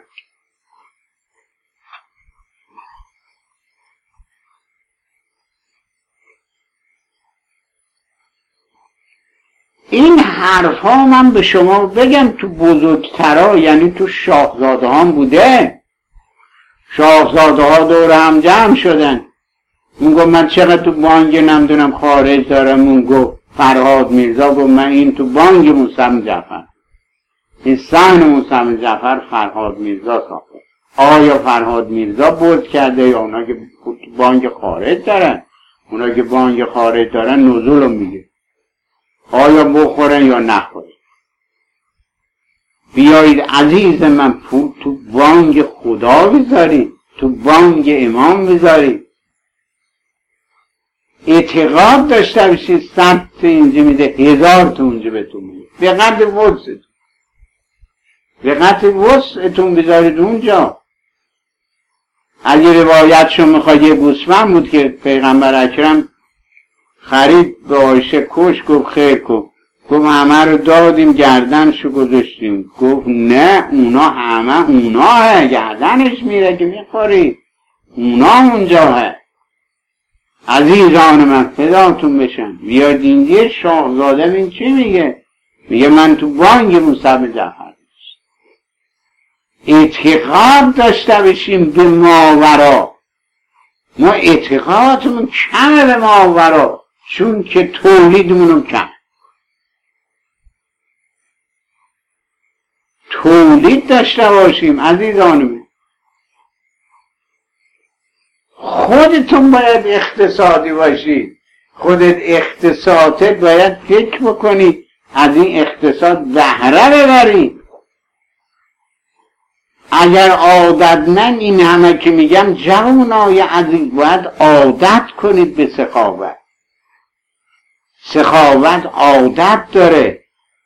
این حرف ها من به شما بگم تو بزرگترها، یعنی تو شاهزاده ها بوده. شاهزاده ها دور هم جمع شدن. اون گفت من چقدر تو بانک نمیدونم خارج دارم. اون گفت فرهاد میرزا گفت من این تو بانک موسی جعفر، این صحن موسی جعفر فرهاد میرزا ساخته. آیا فرهاد میرزا بود کرده یا اونا که تو بانک خارج دارن؟ اونا که بانک خارج دارن نزول رو میگه آیا بخورن یا نخورن. بیایید عزیز من پول تو بانک خدا بذارید، تو بانک امام بذارید. اعتقاد داشته باشید صد تا اینجا میده، هزار تا اونجا بهتون میده، به قدر وسعتون، به قدر وسعتون بذارید اونجا. اگه روایتشو میخواد یه گوسفند بود که پیغمبر اکرم خرید به عایشه کش، گفت خیر کن، گفت همه رو دادیم گردنشو گذاشتیم. گفت نه اونا همه اونا ه گردنش میره که میخوری، اونا اونجا ه. عزیزان من فداتون بشن. بیادینجی شاهزاده این چی میگه؟ میگه من تو بانگ موسی جعفر اعتقاد داشته باشیم به ماورا. ما اعتقادمون کمه به ماورا، چون که تولیدمونم کم. تولید داشته باشیم عزیزان من. خودتون باید اقتصادی باشید، خودت اقتصادت باید فکر بکنی از این اقتصاد بهره ببری. اگر عادت من این همه که میگم جوانای عزیز باید عادت کنید به سخاوت. سخاوت عادت داره.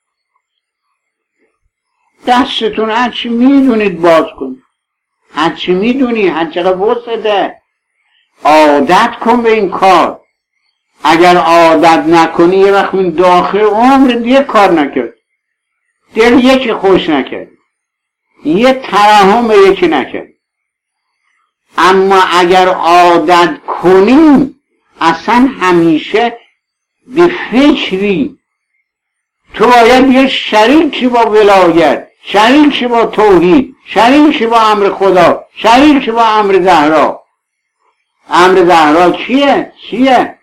دستتون هرچی میدونید باز کنید، هرچی میدونی هرچقدر وسعته عادت کن به این کار. اگر عادت نکنی یه وقت من داخل عمر دیگه کار نکرد، دل یکی خوش نکرد، یه ترحم به یکی نکرد. اما اگر عادت کنیم اصلا همیشه به فکری تو باید یه شریکی با ولایت، شریکی با توحید، شریکی با امر خدا، شریکی با امر زهرا. امر زهرا چیه؟ چیه؟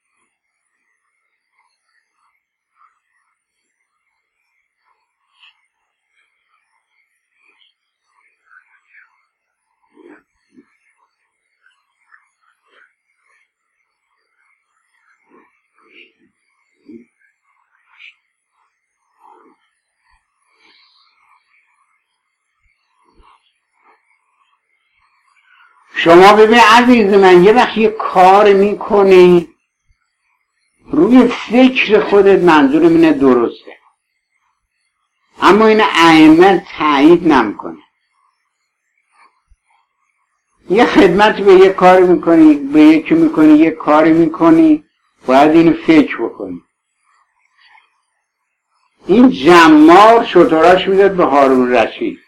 شما ببین عزیز من، یه وقت یه کار میکنی روی فکر خودت منظور منه درسته، اما این ائمه تایید نمیکنه. یه خدمت به یه کار میکنی، به یکی میکنی، یه کاری میکنی، باید اینو فکر بکنی. این جمار شطراش میداد به هارون رشید.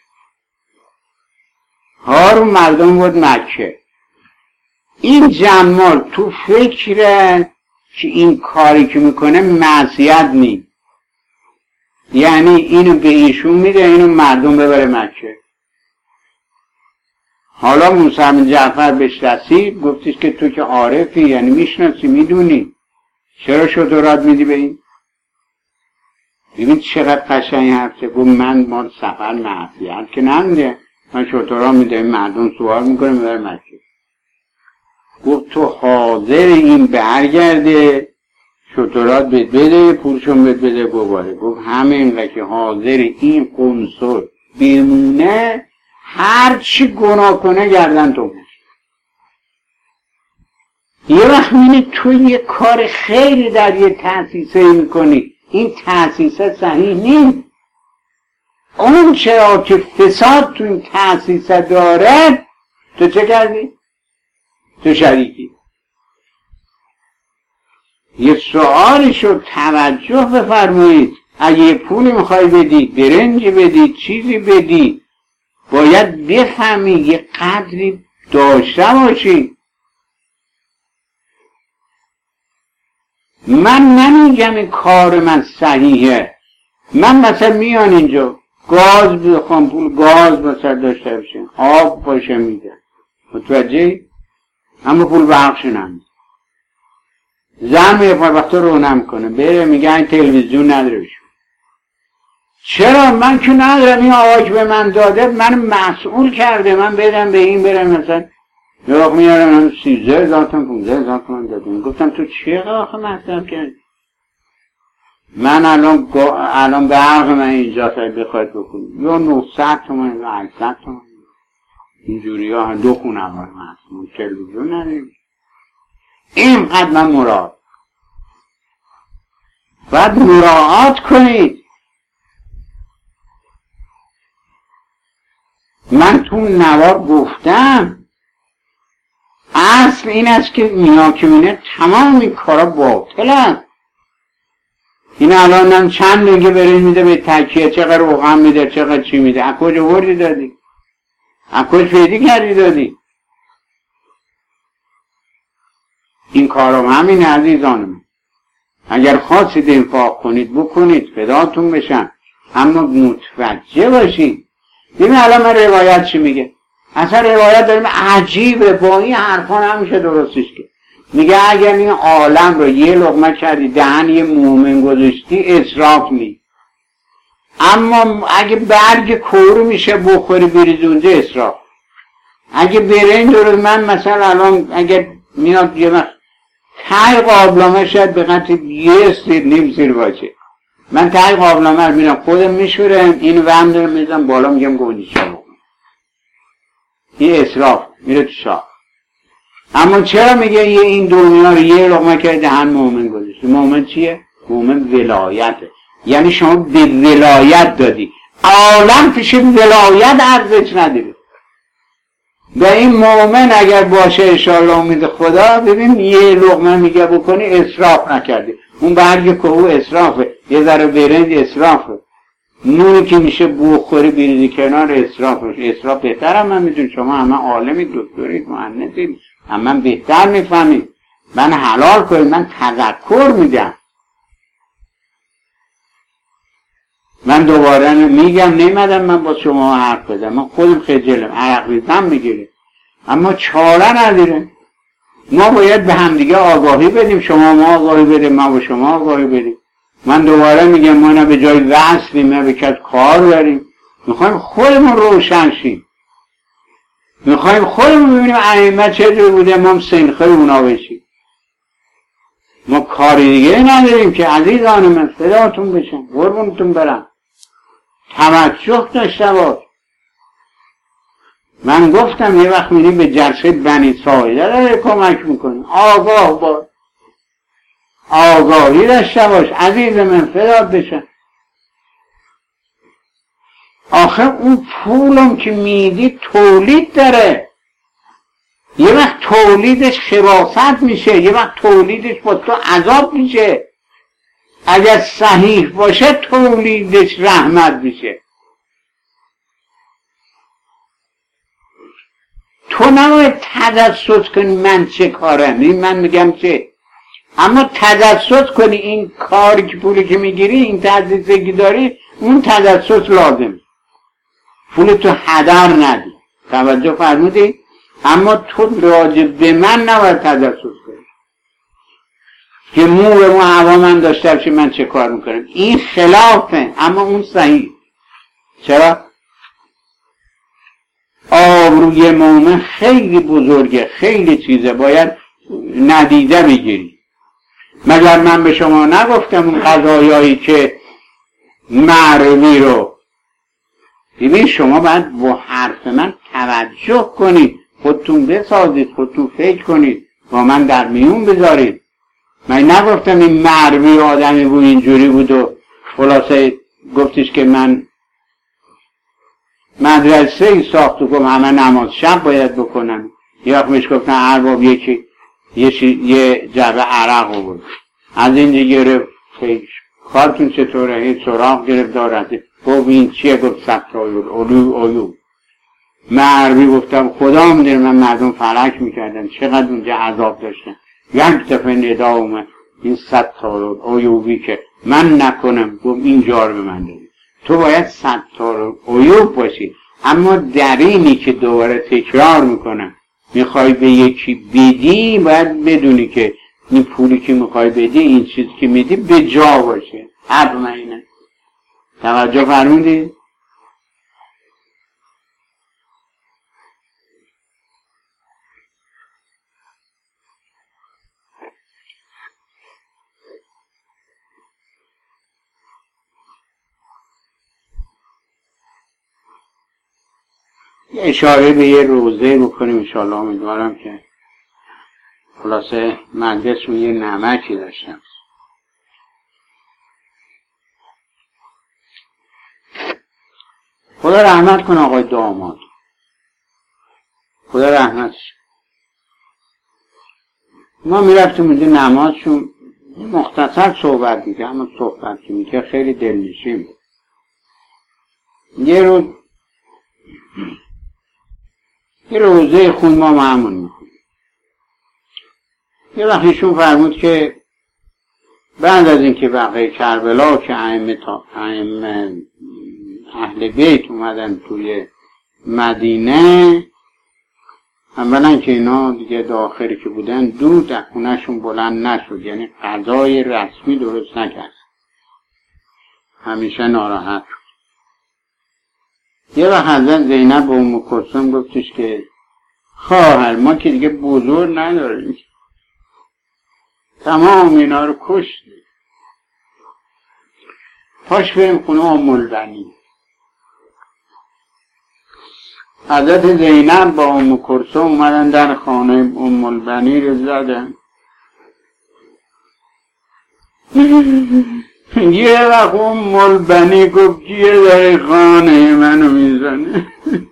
هارون مردم بود مکه. این جمال تو فکره که این کاری که میکنه معصیت نی، یعنی اینو به ایشون میده، اینو مردم ببره مکه. حالا موسی بن جعفر بهش رسید، گفتش که تو که عارفی، یعنی میشناسی، میدونی، چرا شطرات میدی به این؟ ببین چقدر قشنگ حرفه. گفت من ما سفر معصیت که نمیده، من شطرها میده، مردم سوال میکنه میبره مکه. گفت تو حاضر این برگرده شطرات بهت بده، پولشون بهت بده بباره. گفت همین که حاضر این قنصل بمونه، هر چی گناه کنه گردن تو میشه. یه وقت میبینی تو یه کار خیلی در یه تأسیسه میکنی، این تأسیسه صحیح نیست. اون چرا که فساد تو این تأسیسه داره، تو چه کردی؟ تو شریکی. یه سؤالی شد، توجه بفرمایید. اگه یه پولی میخوای بدی، برنجی بدی، چیزی بدی، باید بفهمی یه قدری داشته باشی. من نمیگم این کار من صحیحه. من مثلا میان اینجا گاز بخوام، پول گاز مثلا داشته باشیم، آب باشه میده، متوجه؟ اما پول بخش نمیده. زن یه پای وقتا رونم کنه، بره میگه این تلویزیون نداره بشون. چرا؟ من که ندارم، این آقا که به من داده من مسئول کرده، من بدم به این برم مثلا یاق میارم هم سیزده هزار تومن پونزده هزار تومن دادیم. گفتم تو چه آخه مصرف کردی؟ من الان الان به عرق من اینجا سایی بخواید بکنی یا نهصد تومن یا هشتصد تومن اینجوری ها دو خونه هم هست، تلویزیون نداریم. اینقدر من مراد باید مراعات کنید. من تو نوار گفتم اصل این است که میاکمینه تمام این کارا باطل است. این الان هم چند نگه برین میده به تکیه، چقدر روغم میده، چقدر چی میده، از کجا وردی دادی؟ از کجا پیدی کردی دادی؟ این کارم همین عزیزان من. اگر خواستید انفاق کنید بکنید، فداتون بشن، اما متوجه باشید. ببین الان من روایت چی میگه؟ اصلا روایت داریم عجیبه، با این حرفان همیشه درستش که میگه اگر این عالم رو یه لقمه کردی دهن یه مومن گذاشتی اسراف می، اما اگه برگ کورو میشه بخوری بریز اونجا اسراف. اگه برین درست، من مثلا الان اگر میاد یه وقت تای قابلمه شاید به قطع یه سیر نیم سیر باشه، من تای قابلمه رو میرم خودم میشورم، اینو وهم دارم میزم بالا میگم گونی شا بکن، این اسراف میره تو شاه. اما چرا میگه یه این دنیا رو یه لقمه کرده دهن مومن گذاشته؟ مومن چیه؟ مومن ولایته، یعنی شما به ولایت دادی، عالم پیش ولایت ارزش نداره. به این مومن اگر باشه انشاءالله امید خدا، ببین یه لقمه میگه بکنی اسراف نکردی، اون برگ کوه اسرافه، یه ذره برنج اسرافه، نونی که میشه بخوری بریزی کنار اسرافه. اسراف بهتر هم من میدون، شما همه عالمید، دکترید، مهندسید، همه من بهتر میفهمید. من حلال کنید، من تذکر میدم. من دوباره میگم نیمدم من با شما حرف بدم، من خودم خجلم، عرق ریزم میگیره، اما چاره نداره. ما باید به همدیگه آگاهی بدیم، شما ما آگاهی بدیم، ما با شما آگاهی بدیم. من دوباره میگم ما نه به جای وصلیم نه به کس کار داریم، میخوایم خودمون روشن شیم، میخوایم خودمون ببینیم ائمه چه جور بوده، ما هم سنخه اونا بشیم. ما کاری دیگه نداریم که عزیزان من، فداتون بشم، قربونتون برم، توجه داشته باش. من گفتم یه وقت میریم به جلسه بنی ساعده داره کمک میکنیم، آگاه باش، آگاهی داشته باش عزیز من، فدات بشم. آخه اون پولم که میدی تولید داره، یه وقت تولیدش خباثت میشه، یه وقت تولیدش با تو عذاب میشه. اگر صحیح باشه تولیدش رحمت میشه. تو نباید تجسس کنی من چه کارم، این من میگم چه، اما تجسس کنی این کاری که پولی که میگیری، این تجسسی داری، اون تجسس لازم، پول تو هدر ندی. توجه فرمودی؟ اما تو راجع به من نباید تجسس کنی که مو به مو هوا من داشته باشی من چه کار میکنم. این خلافه، اما اون صحیح. چرا؟ آبروی مومن خیلی بزرگه، خیلی چیزه، باید ندیده بگیری. مگر من به شما نگفتم اون قضایایی که مروی رو، ببین شما باید با حرف من توجه کنید، خودتون بسازید، خودتون فکر کنید، با من در میون بذارید. من نگفتم این مروی آدمی بود اینجوری بود و خلاصه گفتش که من مدرسه ای ساخت و گفت همه نماز شب باید بکنن. یه وقت میش گفتن ارباب یکی یه, یه جعبه عرق رو بود، از اینجا گرفت کارتون چطوره، این سراغ گرفت دارد، گفت این چیه؟ گفت ست آیول اولو آیول. مروی گفتم خدا میدونه من مردم فرق میکردن چقدر اونجا عذاب داشتن، یک دفعه ندا اومد این ست آیول آیوبی که من نکنم، گفت این جار به من داری. تو باید ستار عیوب باشی، اما در اینی که دوباره تکرار میکنم میخوای به یکی بدی، باید بدونی که این پولی که میخوای بدی، این چیزی که میدی به جا باشه. اطمئنه. توجه فرمودید؟ اشاره به یه روزه بکنیم انشاءالله. امیدوارم که خلاصه مجلس رو یه نمکی داشتم. خدا رحمت کن آقای داماد، خدا رحمت. ما میرفتیم اونجا نمازشون مختصر صحبت میگه، اما صحبت که میگه خیلی دلنشین بود. یه روز یه روزه خون ما معمول میکنیم، یه وقتیشون فرمود که بعد از اینکه بقیه کربلا که ائمه تا ائمه اهل بیت اومدن توی مدینه، اولا که اینا دیگه داخلی که بودن دود از خونه‌شون بلند نشد، یعنی غذای رسمی درست نکرد، همیشه ناراحت. یه وقت حضرت زینب به ام کلثوم گفتش که خواهر ما که دیگه بزرگ نداریم، تمام اینا رو کشتیم، پاش بریم خونه ام البنین. حضرت زینب با ام کلثوم اومدن در خانه ام البنین رو زدن. یه وقت ام البنین گفت کیه در خانه منو میزنه؟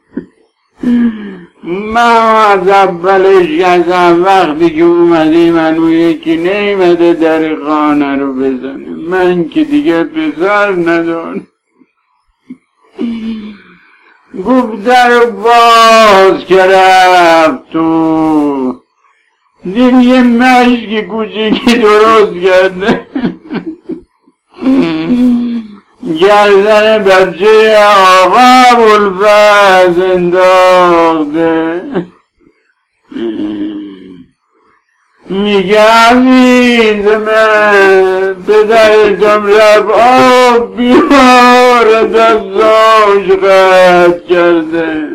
من از اولش از وقتی که اومده منو یکی نیمده در خانه رو بزنه، من که دیگه پسر ندارم. گفت در باز که رفت تو دید یه مشک کوچیکی درست کرده، گردن بچه آقا ابوالفضل انداخته. میگه عزیز من پدرتم رفت آب بیار دستاش قطع کرده.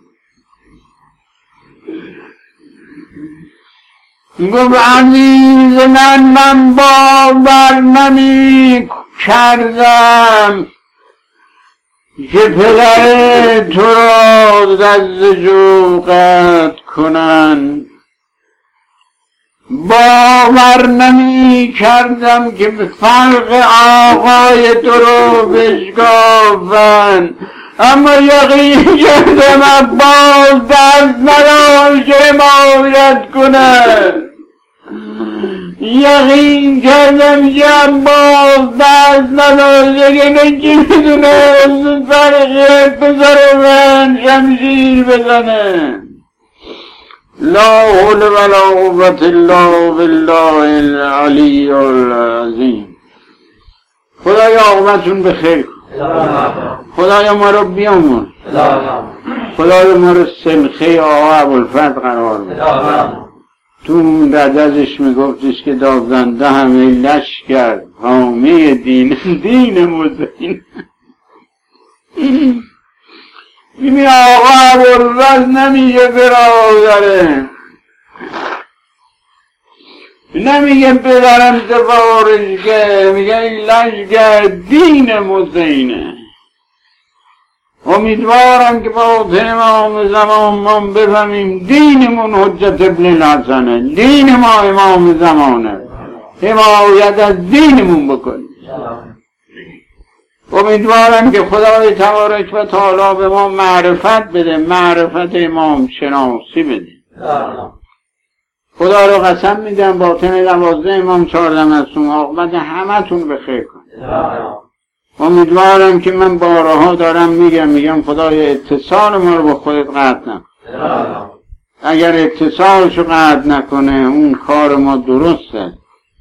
گفت عزیز من من باور نمی کردم که پدر تو را دستشو قطع کنن، باور نمی کردم که فرق آقای تو رو بشکافن، اما یقین کردم عباس دست نداشت که حمایت کنه، یقین کردم که عباس دست نداشت که نکی میدونه فرق پسر من شمشیر بزنه. لا حول ولا قوة الا بالله العلی العظیم. خدایا عاقبتشون بخیر کن، خدایا ما رو بیامون، خدایا ما رو سلخه آقا ابوالفضل قرار بده. تو اون ردزش میگفتش که دازنده همه لشکر حامی دین دین مزین. این آقا ابوالفضل نمیگه برادره، نمیگه پدرم سفارش که، میگه این لشکر دین مزینه. امیدوارم که با امام زمان ما بفهمیم دینمون حجت ابن الحسنه، دین ما امام زمانه، حمایت از دینمون بکنیم. امیدوارم که خدای تبارک و تعالی به ما معرفت بده، معرفت امام شناسی بده. خدا رو قسم میدم باطن دوازده امام چهارده معصوم عاقبت همه تون بخیر کن. امیدوارم که من بارها دارم میگم میگم خدای اتصال ما رو با خودت قطع نکن. اگر اتصالشو قطع نکنه اون کار ما درسته.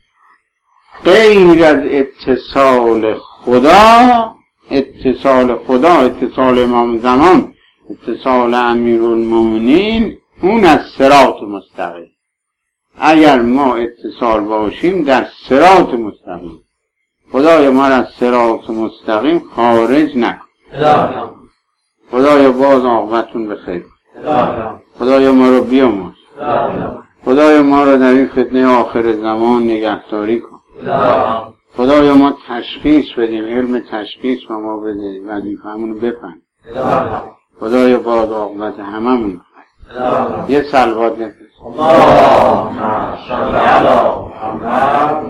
غیر از اتصال خدا، اتصال خدا، اتصال امام زمان، اتصال امیرالمومنین، اون از صراط مستقیم. اگر ما اتصال باشیم در صراط مستقیم، خدای ما از صراط مستقیم خارج نکن. خدای باز عاقبتون بخیر، خدای ما رو بیامرز، خدای ما رو در این فتنه آخر زمان نگهداری کن. خدای ما تشخیص بدیم، علم تشخیص به ما بده، وظیفه‌مون رو بفهم. خدای باز عاقبت هممون یه صلوات نفرست. اللهم صل علی محمد